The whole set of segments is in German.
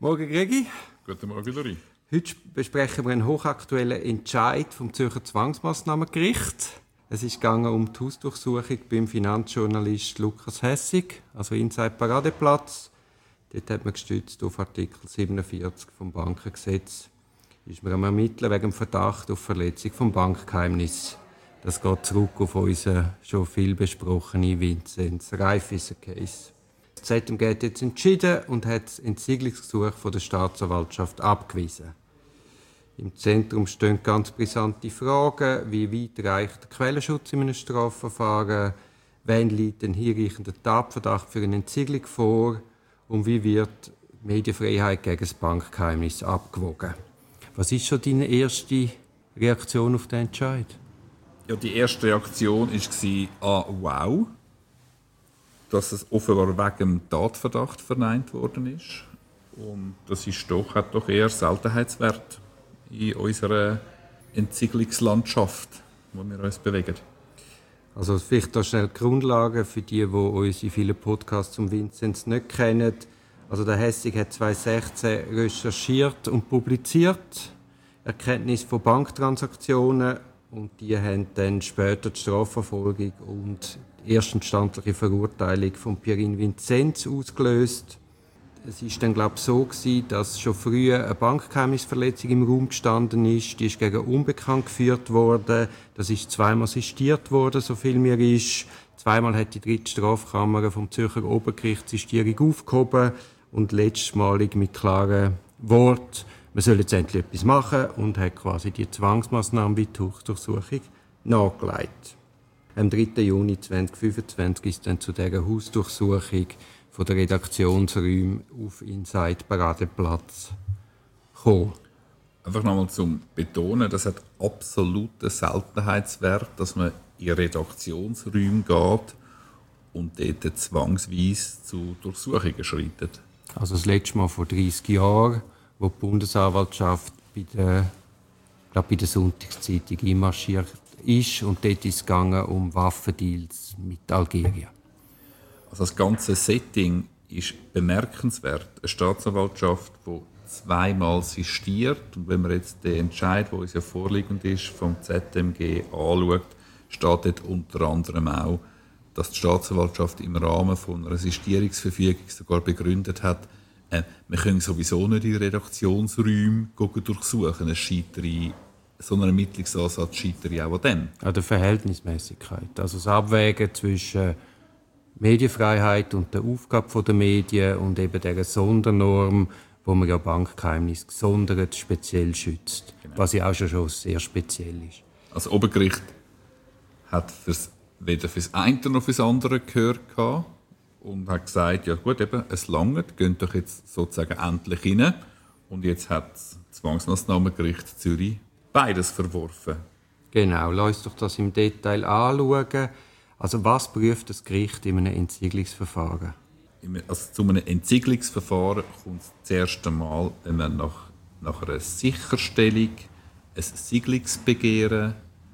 Morgen, Gregi. Guten Morgen, Lori. Heute besprechen wir einen hochaktuellen Entscheid vom Zürcher Zwangsmassnahmengericht. Es ist gegangen um die Hausdurchsuchung beim Finanzjournalist Lukas Hessig, also Inside Paradeplatz. Dort hat man gestützt auf Artikel 47 vom Bankengesetz. Ist man am Ermitteln wegen dem Verdacht auf Verletzung vom Bankgeheimnis. Das geht zurück auf unseren schon viel besprochenen Vinzenz Raiffeisen-Case. Das ZMG hat jetzt entschieden und hat das Entsiegelsgesuch von der Staatsanwaltschaft abgewiesen. Im Zentrum stehen ganz brisante Fragen, wie weit reicht der Quellenschutz in einem Strafverfahren, wann liegt ein hinreichender Tatverdacht für eine Entsiegelung vor und wie wird die Medienfreiheit gegen das Bankgeheimnis abgewogen. Was ist schon deine erste Reaktion auf den Entscheid? Ja, die erste Reaktion war, wow, dass es offenbar wegen dem Tatverdacht verneint worden ist. Und das hat doch eher Seltenheitswert in unserer Entsiegelungslandschaft, wo wir uns bewegen. Also vielleicht da schnell die Grundlagen für die unsere vielen Podcasts zum Vinzenz nicht kennen. Also der Hessig hat 2016 recherchiert und publiziert Erkenntnisse von Banktransaktionen und die haben dann später die Strafverfolgung und die erstinstandliche Verurteilung von Pierin Vinzenz ausgelöst. Es war dann, glaube ich, so gewesen, dass schon früh eine Bankgeheimnisverletzung im Raum gestanden ist. Die ist gegen Unbekannt geführt worden. Das ist zweimal sistiert worden, so viel mir ist. Zweimal hat die dritte Strafkammer vom Zürcher Obergericht die Sistierung aufgehoben und letztmalig mit klaren Worten, man soll jetzt endlich etwas machen und hat quasi die Zwangsmaßnahmen wie die Hausdurchsuchung nachgelegt. Am 3. Juni 2025 ist dann zu dieser Hausdurchsuchung von der Redaktionsräume auf Inside Paradeplatz gekommen. Einfach nochmal zum Betonen, das hat absoluten Seltenheitswert, dass man in Redaktionsräume geht und dort zwangsweise zu Durchsuchungen schreitet. Also das letzte Mal vor 30 Jahren, wo die Bundesanwaltschaft bei der Sonntagszeitung einmarschiert ist und dort ist es gegangen um Waffendeals mit Algerien. Also das ganze Setting ist bemerkenswert. Eine Staatsanwaltschaft, die zweimal sistiert. Und wenn man jetzt den Entscheid, der uns ja vorliegend ist, vom ZMG anschaut, steht dort unter anderem auch, dass die Staatsanwaltschaft im Rahmen von einer Sistierungsverfügung sogar begründet hat, wir können sowieso nicht in Redaktionsräume durchsuchen. So ein Ermittlungsansatz scheitert auch an dem. An der Verhältnismäßigkeit. Also das Abwägen zwischen Medienfreiheit und der Aufgabe der Medien und eben dieser Sondernorm, wo man ja Bankgeheimnis gesondert speziell schützt. Genau. Was ja auch schon sehr speziell ist. Das Obergericht hat weder für das eine noch für das andere gehört und hat gesagt, ja gut, eben, es langt, geht doch jetzt sozusagen endlich rein. Und jetzt hat das Zwangsmaßnahmengericht Zürich beides verworfen. Genau, lass uns doch das im Detail anschauen. Also was prüft das Gericht in einem Entsiegelungsverfahren? Also zu einem Entsiegelungsverfahren kommt es das erste Mal, wenn man nach einer Sicherstellung ein Siedlungsbegehren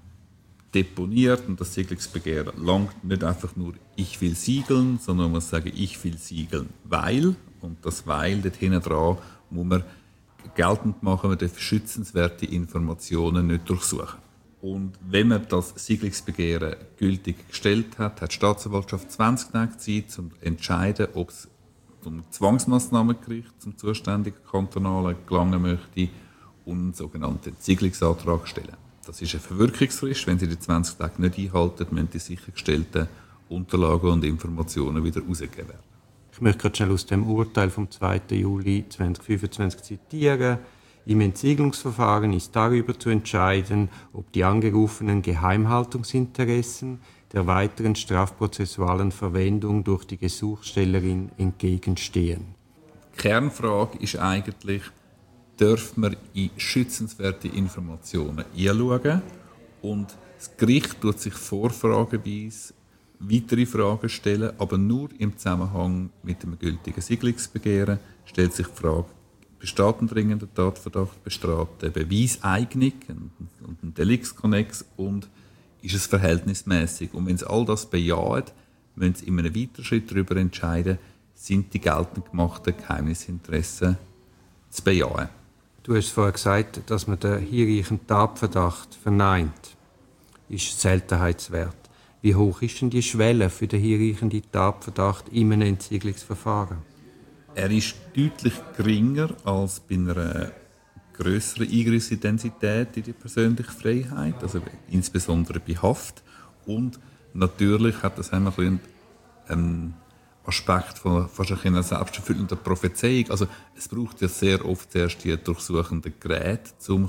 deponiert. Und das Siedlungsbegehren langt nicht einfach nur «ich will siegeln», sondern man muss sagen «ich will siegeln, weil». Und das «weil» dort hinten dran muss man geltend machen, man darf schützenswerte Informationen nicht durchsuchen. Und wenn man das Siedlungsbegehren gültig gestellt hat, hat die Staatsanwaltschaft 20 Tage Zeit, um zu entscheiden, ob es zum Zwangsmaßnahmengericht, zum zuständigen Kantonalen gelangen möchte und einen sogenannten Entsiegelungsantrag stellen. Das ist eine Verwirkungsfrist. Wenn Sie die 20 Tage nicht einhalten, müssen die sichergestellten Unterlagen und Informationen wieder herausgegeben werden. Ich möchte gerade schnell aus dem Urteil vom 2. Juli 2025 zitieren. Im Entsiegelungsverfahren ist darüber zu entscheiden, ob die angerufenen Geheimhaltungsinteressen der weiteren strafprozessualen Verwendung durch die Gesuchstellerin entgegenstehen. Die Kernfrage ist eigentlich, darf man in schützenswerte Informationen hinschauen und das Gericht tut sich vorfrageweise weitere Fragen stellen, aber nur im Zusammenhang mit dem gültigen Siedlungsbegehren stellt sich die Frage, besteht ein dringender Tatverdacht, besteht eine Beweiseignung und ein Deliktskonnex und ist es verhältnismäßig? Und wenn sie all das bejahen, müssen sie in einem weiteren Schritt darüber entscheiden, sind die geltend gemachten Geheimnisinteressen zu bejahen. Du hast vorher gesagt, dass man den hinreichenden Tatverdacht verneint. Ist Seltenheitswert. Wie hoch ist denn die Schwelle für den hinreichenden Tatverdacht in einem Entziegelungsverfahren? Er ist deutlich geringer als bei einer grösseren Eingriffsintensität in die persönliche Freiheit, also insbesondere bei Haft. Und natürlich hat das ein einen Aspekt von fast einer selbsterfüllenden Prophezeiung. Also es braucht ja sehr oft erst die durchsuchenden Geräte, um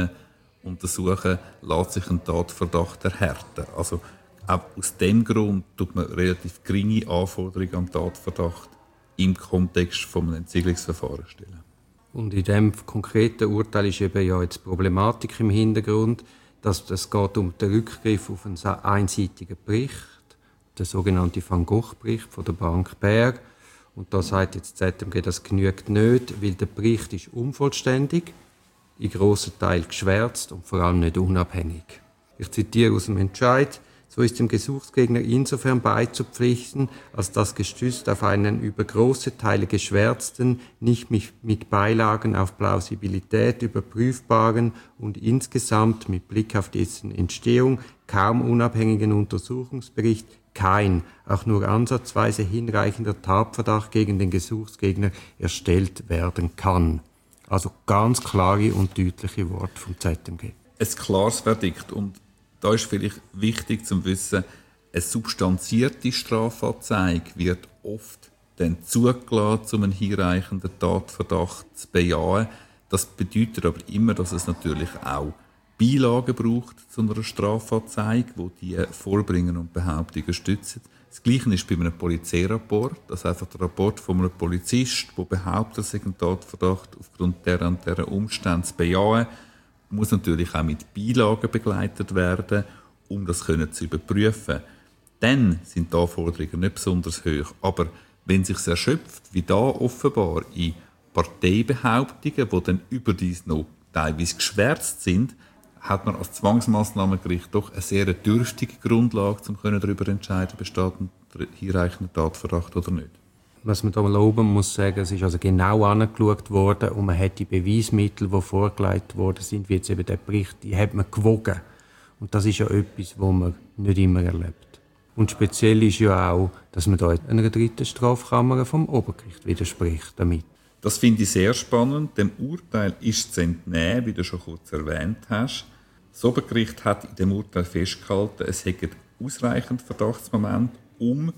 untersuchen, lässt sich ein Tatverdacht erhärten. Also auch aus dem Grund tut man relativ geringe Anforderungen am Tatverdacht im Kontext von einem Entziegelungsverfahren stellen. Und in diesem konkreten Urteil ist eben ja jetzt die Problematik im Hintergrund, dass es geht um den Rückgriff auf einen einseitigen Bericht, der sogenannte Van Gogh-Bericht von der Bank Berg. Und da sagt jetzt die ZMG, das genügt nicht, weil der Bericht ist unvollständig, in grossen Teil geschwärzt und vor allem nicht unabhängig. Ich zitiere aus dem Entscheid: So ist dem Gesuchsgegner insofern beizupflichten, als das gestützt auf einen über große Teile geschwärzten, nicht mit Beilagen auf Plausibilität überprüfbaren und insgesamt mit Blick auf dessen Entstehung kaum unabhängigen Untersuchungsbericht kein, auch nur ansatzweise hinreichender Tatverdacht gegen den Gesuchsgegner erstellt werden kann. Also ganz klare und deutliche Worte vom ZMG. Ein klares Verdikt. Und da ist vielleicht wichtig zu wissen, eine substanzierte Strafanzeige wird oft dann zugelassen, um einen hinreichenden Tatverdacht zu bejahen. Das bedeutet aber immer, dass es natürlich auch Beilagen braucht zu einer Strafanzeige, die Vorbringen und Behauptungen stützen. Das Gleiche ist bei einem Polizeirapport, also einfach der Rapport von einem Polizist, der behauptet, er sei ein Tatverdacht aufgrund dieser und dieser Umstände zu bejahen, muss natürlich auch mit Beilagen begleitet werden, um das zu überprüfen. Dann sind die Anforderungen nicht besonders hoch. Aber wenn sich erschöpft, wie da offenbar in Parteibehauptungen, die dann überdies noch teilweise geschwärzt sind, hat man als Zwangsmassnahmengericht doch eine sehr dürftige Grundlage, um darüber zu entscheiden, besteht ein hinreichender Tatverdacht oder nicht. Was man da loben muss sagen, es ist also genau angeschaut worden und man hat die Beweismittel, die vorgelegt worden sind, wie jetzt eben der Bericht, die hat man gewogen. Und das ist ja etwas, was man nicht immer erlebt. Und speziell ist ja auch, dass man da einer dritten Strafkammer vom Obergericht widerspricht damit. Das finde ich sehr spannend. Dem Urteil ist zu entnehmen, wie du schon kurz erwähnt hast. Das Obergericht hat in dem Urteil festgehalten, es hätte ausreichend Verdachtsmoment, um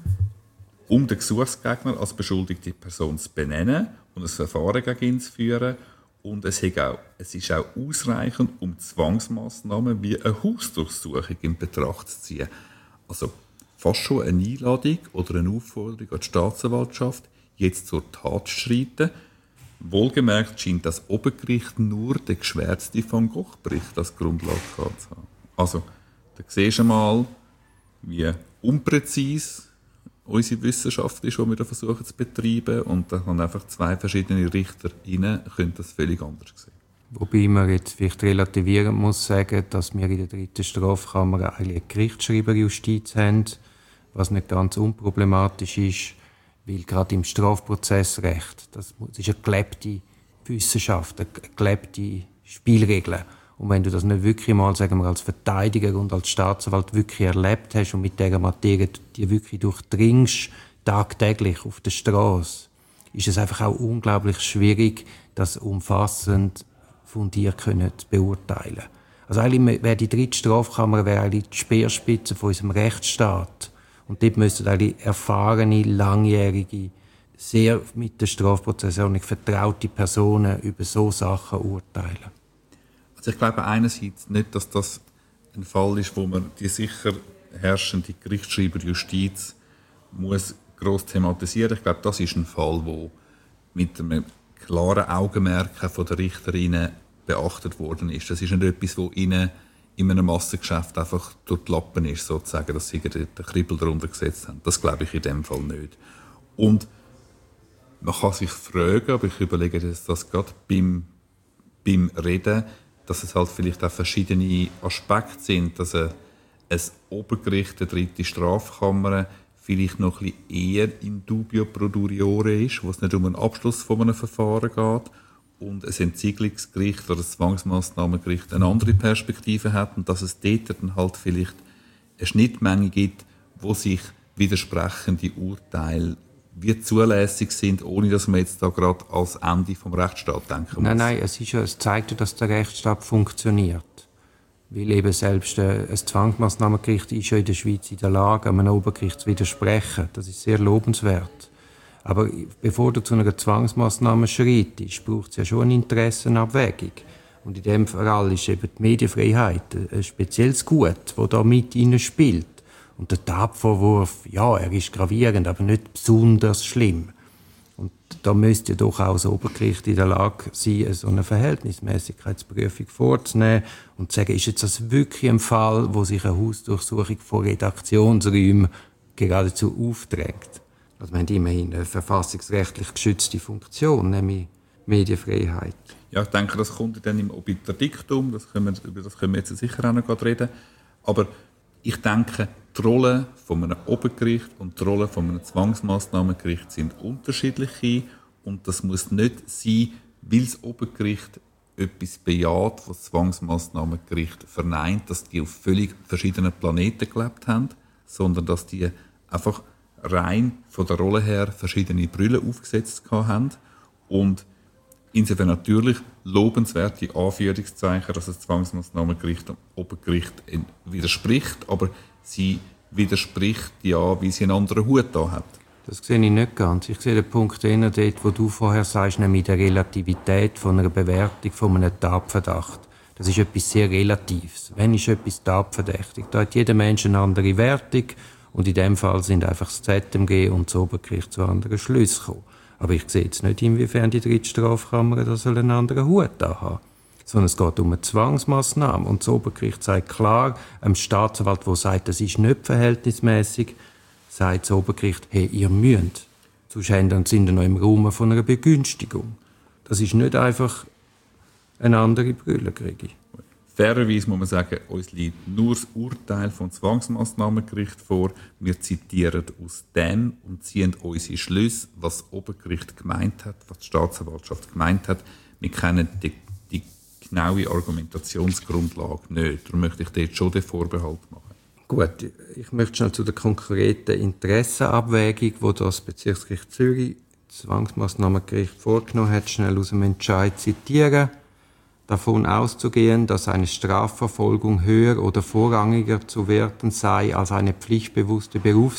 den Gesuchsgegner als beschuldigte Person zu benennen und ein Verfahren gegen ihn zu führen. Und es ist auch ausreichend, um Zwangsmassnahmen wie eine Hausdurchsuchung in Betracht zu ziehen. Also fast schon eine Einladung oder eine Aufforderung an die Staatsanwaltschaft, jetzt zur Tat zu schreiten. Wohlgemerkt scheint das Obergericht nur den geschwärzten Van Gogh-Bericht als Grundlage zu haben. Also, da siehst du mal, wie unpräzise unsere Wissenschaft ist, die wir da versuchen zu betreiben. Und da haben einfach zwei verschiedene Richter rein, können das völlig anders sehen. Wobei man jetzt vielleicht relativieren muss sagen, dass wir in der dritten Strafkammer eigentlich eine Gerichtsschreiberjustiz haben, was nicht ganz unproblematisch ist, weil gerade im Strafprozessrecht, das ist eine gelebte Wissenschaft, eine gelebte Spielregeln. Und wenn du das nicht wirklich mal, sagen wir, als Verteidiger und als Staatsanwalt wirklich erlebt hast und mit dieser Materie die wirklich durchdringst, tagtäglich auf der Straße, ist es einfach auch unglaublich schwierig, das umfassend fundiert zu beurteilen. Also eigentlich wäre die dritte Strafkammer die Speerspitze von unserem Rechtsstaat. Und dort müssten eigentlich erfahrene, langjährige, sehr mit der Strafprozessordnung vertraute Personen über so Sachen urteilen. Also ich glaube einerseits nicht, dass das ein Fall ist, wo man die sicher herrschende Gerichtsschreiberjustiz muss gross thematisieren. Ich glaube, das ist ein Fall, wo mit einem klaren Augenmerk von der Richterinnen beachtet worden ist. Das ist nicht etwas, wo ihnen in einem Massengeschäft einfach durch die Lappen ist, sozusagen, dass sie den Kribbel darunter gesetzt haben. Das glaube ich in dem Fall nicht. Und man kann sich fragen, aber ich überlege das gerade beim Reden, dass es halt vielleicht auch verschiedene Aspekte sind, dass ein Obergericht, eine dritte Strafkammer, vielleicht noch ein bisschen eher in dubio pro duriore ist, wo es nicht um einen Abschluss von einem Verfahren geht, und ein Entziegelungsgericht oder ein Zwangsmassnahmengericht eine andere Perspektive hat und dass es dort dann halt vielleicht eine Schnittmenge gibt, wo sich widersprechende Urteile wie zulässig sind, ohne dass man jetzt da gerade als Ende vom Rechtsstaat denken muss. Nein, es zeigt ja, dass der Rechtsstaat funktioniert. Weil eben selbst ein Zwangsmassnahmengericht ist ja in der Schweiz in der Lage, einem Obergericht zu widersprechen. Das ist sehr lobenswert. Aber bevor du zu einer Zwangsmassnahme schreitest, braucht es ja schon eine Interessenabwägung. Und in dem Fall ist eben die Medienfreiheit ein spezielles Gut, das da mit spielt. Und der Tatvorwurf, ja, er ist gravierend, aber nicht besonders schlimm. Und da müsste ja doch auch das Obergericht in der Lage sein, so eine Verhältnismäßigkeitsprüfung vorzunehmen und zu sagen, ist jetzt das wirklich ein Fall, wo sich eine Hausdurchsuchung von Redaktionsräumen geradezu aufdrängt. Also wir haben immerhin eine verfassungsrechtlich geschützte Funktion, nämlich Medienfreiheit. Ja, ich denke, das kommt dann im Obiterdiktum, über das können wir jetzt sicher auch noch gerade reden. Aber ich denke, die Rolle von einem Obergericht und die Rolle von einem Zwangsmassnahmengericht sind unterschiedliche und das muss nicht sein, weil das Obergericht etwas bejaht, was das Zwangsmassnahmengericht verneint, dass die auf völlig verschiedenen Planeten gelebt haben, sondern dass die einfach rein von der Rolle her verschiedene Brüllen aufgesetzt haben und insofern natürlich lobenswerte Anführungszeichen, dass das Zwangsmassnahmengericht dem Obergericht widerspricht, aber sie widerspricht ja, wie sie einen anderen Hut da hat. Das sehe ich nicht ganz. Ich sehe den Punkt eher dort, wo du vorher sagst, nämlich der Relativität von einer Bewertung von einem Tatverdacht. Das ist etwas sehr Relatives. Wenn ist etwas tatverdächtig? Da hat jeder Mensch eine andere Wertung und in dem Fall sind einfach das ZMG und das Obergericht zu anderen Schlüssen gekommen. Aber ich sehe jetzt nicht, inwiefern die dritte Strafkammer da einen anderen Hut da haben. Sondern es geht um eine Zwangsmassnahme. Und das Obergericht sagt klar, einem Staatsanwalt, der sagt, das ist nicht verhältnismäßig, sagt das Obergericht, hey, ihr müsst. Sonst sind ihr noch im Raum von einer Begünstigung. Das ist nicht einfach eine andere Brille, kriege ich. Fairerweise muss man sagen, uns liegt nur das Urteil vom Zwangsmassnahmengericht vor. Wir zitieren aus dem und ziehen unsere Schlüsse, was das Obergericht gemeint hat, was die Staatsanwaltschaft gemeint hat. Wir kennen die genaue Argumentationsgrundlage nicht. Darum möchte ich dort schon den Vorbehalt machen. Gut, ich möchte schnell zu der konkreten Interessenabwägung, die das Bezirksgericht Zürich, das Zwangsmassnahmengericht vorgenommen hat, schnell aus dem Entscheid zitieren. Davon auszugehen, dass eine Strafverfolgung höher oder vorrangiger zu werten sei als eine pflichtbewusste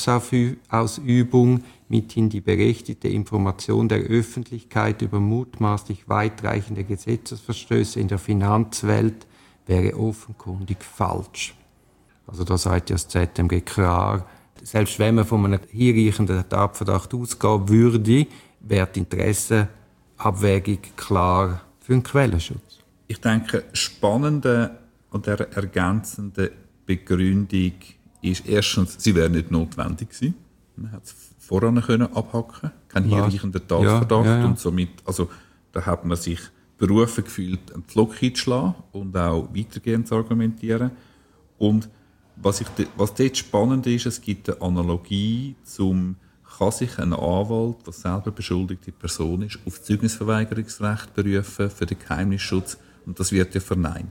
Berufsausübung, mithin die berechtigte Information der Öffentlichkeit über mutmaßlich weitreichende Gesetzesverstöße in der Finanzwelt, wäre offenkundig falsch. Also da sagt ja das ZMG klar, selbst wenn man von einem hinreichenden Tatverdacht ausgehen würde, wäre die Interessenabwägung klar für den Quellenschutz. Ich denke, spannende und der ergänzende Begründung ist erstens, sie wäre nicht notwendig gewesen. Man hätte es voran abhacken können, kein hinreichender Tatverdacht. Ja. Und somit, also, da hat man sich berufen gefühlt, einen Pflock einzuschlagen und auch weitergehend zu argumentieren. Und was dort spannend ist, es gibt eine Analogie kann sich ein Anwalt, der selber beschuldigte Person ist, auf Zeugnisverweigerungsrecht berufen für den Geheimnisschutz und das wird ja verneint.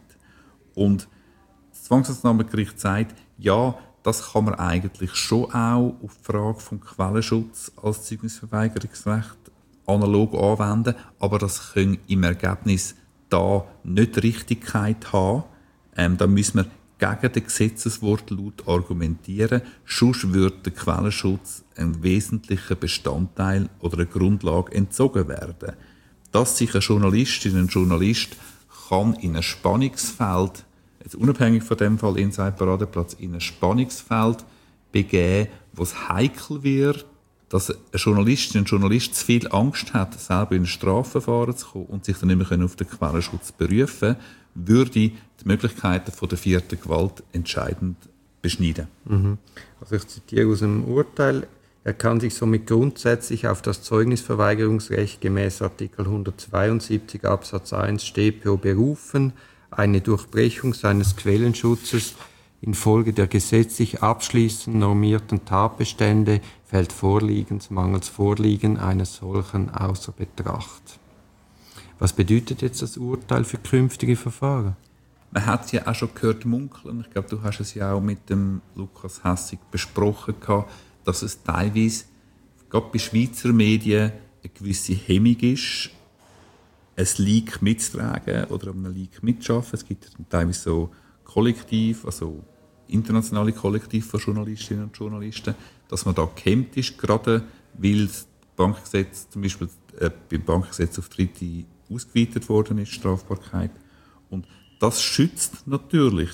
Und das Zwangsmassnahmengericht sagt, ja, das kann man eigentlich schon auch auf die Frage vom Quellenschutz als Zeugnisverweigerungsrecht analog anwenden, aber das kann im Ergebnis da nicht Richtigkeit haben. Da müssen wir gegen den Gesetzeswortlaut argumentieren, sonst würde der Quellenschutz ein wesentlicher Bestandteil oder eine Grundlage entzogen werden. Dass sich eine Journalistin, ein Journalist kann in ein Spannungsfeld, jetzt unabhängig von dem Fall Inside Paradeplatz, in ein Spannungsfeld begeben, wo es heikel wird, dass eine Journalistin, ein Journalist zu viel Angst hat, selber in ein Strafverfahren zu kommen und sich dann nicht mehr auf den Quellenschutz berufen, würde die Möglichkeiten von der vierten Gewalt entscheidend beschneiden. Also ich zitiere aus dem Urteil, er kann sich somit grundsätzlich auf das Zeugnisverweigerungsrecht gemäß Artikel 172 Absatz 1 StPO berufen, eine Durchbrechung seines Quellenschutzes infolge der gesetzlich abschließend normierten Tatbestände fällt mangels Vorliegen eines solchen außer Betracht. Was bedeutet jetzt das Urteil für künftige Verfahren? Man hat es ja auch schon gehört munkeln. Ich glaube, du hast es ja auch mit dem Lukas Hässig besprochen, dass es teilweise, gerade bei Schweizer Medien, eine gewisse Hemmung ist, ein Leak mitzutragen oder an einem Leak mitzuarbeiten. Es gibt teilweise so Kollektiv, also internationale Kollektiv von Journalistinnen und Journalisten, dass man da gehemmt ist, gerade weil das Bankgesetz, zum Beispiel beim Bankgesetz auf Dritte ausgeweitet worden ist, Strafbarkeit. Und das schützt natürlich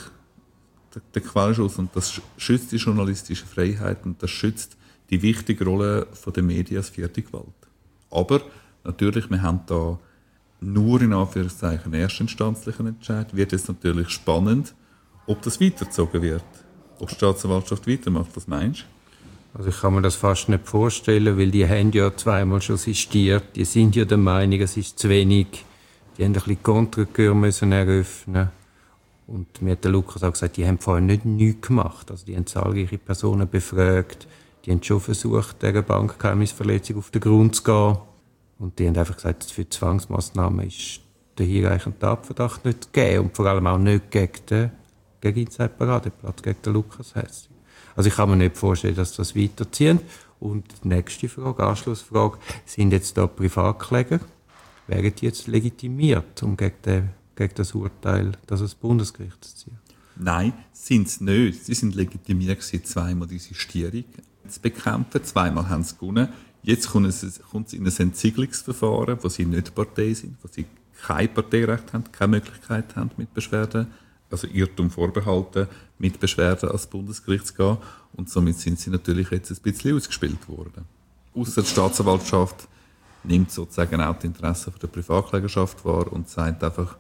den Quellenschutz und das schützt die journalistische Freiheit und das schützt die wichtige Rolle der Medien als vierte Gewalt. Aber natürlich, wir haben da nur in Anführungszeichen erstinstanzlichen Entscheid. Wird es natürlich spannend, ob das weitergezogen wird. Ob die Staatsanwaltschaft weitermacht, was meinst du? Also ich kann mir das fast nicht vorstellen, weil die haben ja zweimal schon sistiert. Die sind ja der Meinung, es ist zu wenig. Die haben ein bisschen Kontrakür müssen eröffnen. Und mir hat der Lukas auch gesagt, die haben vorher nichts gemacht. Also die haben zahlreiche Personen befragt. Die haben schon versucht, dieser Bankgeheimnisverletzung auf den Grund zu gehen. Und die haben einfach gesagt, für Zwangsmaßnahmen ist der hinreichende Tatverdacht nicht gegeben. Und vor allem auch nicht gegen Inside Paradeplatz, gegen den Lukas Hässig. Also ich kann mir nicht vorstellen, dass das weiterzieht. Und die nächste Frage, Anschlussfrage, sind jetzt da Privatkläger? Wären die jetzt legitimiert, um gegen das Urteil, das das Bundesgericht zu ziehen? Nein, sind sie nicht. Sie sind legitimiert, zweimal die Sistierung zu bekämpfen. Zweimal haben sie gewonnen. Jetzt kommt es in ein Entziegelungsverfahren, wo sie nicht Partei sind, wo sie kein Parteirecht haben, keine Möglichkeit haben, mit Beschwerden, also Irrtum vorbehalten, mit Beschwerden ans Bundesgericht zu gehen. Und somit sind sie natürlich jetzt ein bisschen ausgespielt worden. Ausser die Staatsanwaltschaft nimmt sozusagen auch die Interessen der Privatklägerschaft wahr und sagt einfach,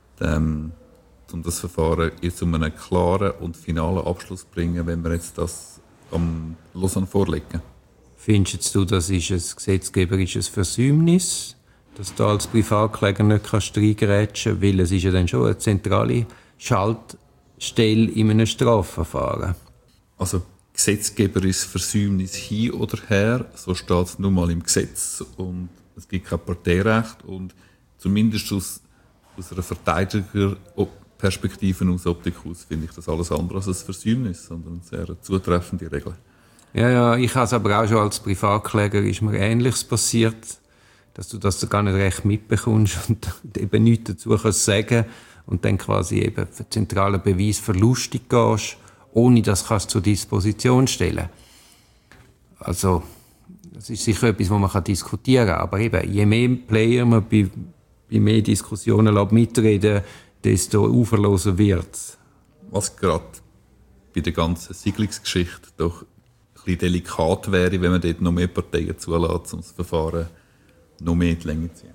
um das Verfahren zu einem klaren und finalen Abschluss zu bringen, wenn wir jetzt das am Lausanne vorlegen. Findest du, das ist ein gesetzgeberisches Versäumnis, dass du als Privatkläger nicht reingrätschen kannst, weil es ist ja dann schon eine zentrale Schaltstelle in einem Strafverfahren? Also gesetzgeberisches Versäumnis hin oder her, so steht es nun mal im Gesetz und es gibt kein Parteirecht und zumindest aus einer Verteidigerperspektive, aus Optik aus, finde ich das alles andere als ein Versäumnis, sondern eine sehr zutreffende Regel. Ja, ich habe es aber auch schon als Privatkläger, ist mir Ähnliches passiert, dass du das gar nicht recht mitbekommst und eben nichts dazu kannst sagen und dann quasi eben für zentralen Beweis verlustig gehst, ohne das kannst du zur Disposition stellen. Also, das ist sicher etwas, was man diskutieren kann, aber eben, je mehr Player man bei mehr Diskussionen mitreden, desto uferloser wird es. Was gerade bei der ganzen Siedlungsgeschichte doch ein bisschen delikat wäre, wenn man dort noch mehr Parteien zulässt, um das Verfahren noch mehr in die Länge zu ziehen.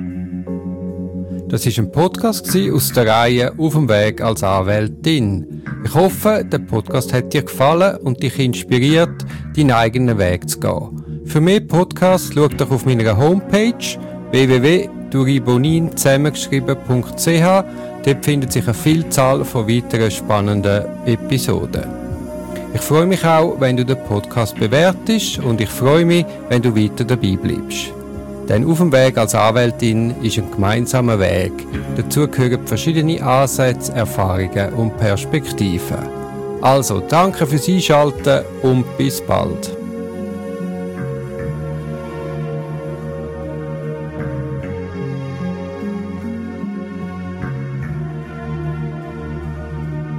Das war ein Podcast aus der Reihe «Auf dem Weg als Anwältin». Ich hoffe, der Podcast hat dir gefallen und dich inspiriert, deinen eigenen Weg zu gehen. Für mehr Podcasts schau doch auf meiner Homepage www.duribonin zusammengeschrieben.ch. Dort findet sich eine Vielzahl von weiteren spannenden Episoden. Ich freue mich auch, wenn du den Podcast bewertest und ich freue mich, wenn du weiter dabei bleibst. Denn auf dem Weg als Anwältin ist ein gemeinsamer Weg. Dazu gehören verschiedene Ansätze, Erfahrungen und Perspektiven. Also, danke fürs Einschalten und bis bald.